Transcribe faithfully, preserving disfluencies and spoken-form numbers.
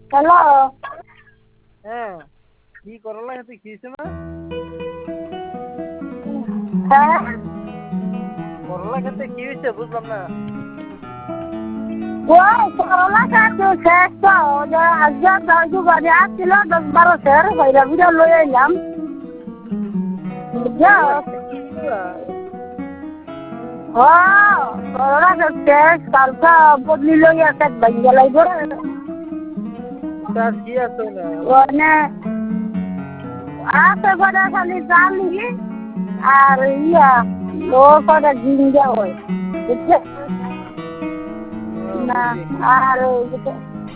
Hello. হ্যাঁ, কি করলা খেতে খেয়েছে না? হ্যাঁ, করলা খেতে কি হয়েছে বুঝলাম না। ওই করলা গাছ শেষ তো যে আজকে দশ গাড়ি আসছিল দশ বারো সের বাইরে বুঝে লয়ে এলাম বুঝছো। করলা খেয়েছিলা? ও করলা গাছ শেষ কালকে বদলি লইয়া সেট ভাঙ্গে লাগবে তার কি আছে না? মানে আছে করে খালি জালি আর ইয়া ও করে জিঙ্গা হয় বুঝছো হ্যাঁ, না বুঝছি। আর